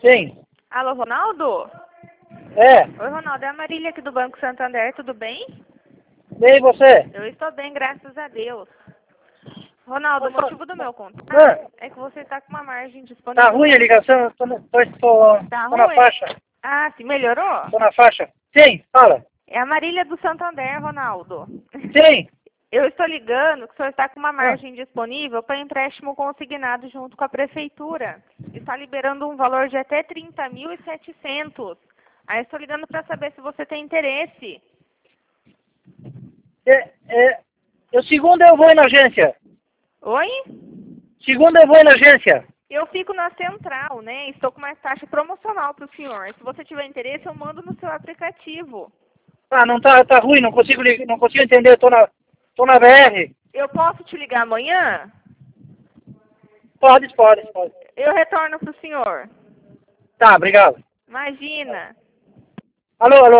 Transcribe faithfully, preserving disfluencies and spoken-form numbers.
Sim. Alô, Ronaldo? É. Oi, Ronaldo. É a Marília aqui do Banco Santander. Tudo bem? E você? Eu estou bem, graças a Deus. Ronaldo, o motivo do meu contato Ah, é que você está com uma margem tá disponível. ruim a ligação, eu tô, no- tô, tô, Tá tô na ruim? faixa. Ah, sim. Melhorou? Tô na faixa. Sim, fala. É a Marília do Santander, Ronaldo. Sim. Eu estou ligando que o senhor está com uma Ah, margem disponível para empréstimo consignado junto com a prefeitura. Está liberando um valor de até trinta mil e setecentos. Aí estou ligando para saber se você tem interesse. é, é, eu segunda eu vou ir na agência. Oi? Segunda eu vou ir na agência. Eu fico na central, né? Estou com uma taxa promocional para o senhor. Se você tiver interesse, eu mando no seu aplicativo. Ah, não tá, tá ruim, não consigo, lig- não consigo entender, tô na, tô na B R. Eu posso te ligar amanhã? Pode, pode, pode. Eu retorno para o senhor. Tá, obrigado. Imagina. Alô, alô.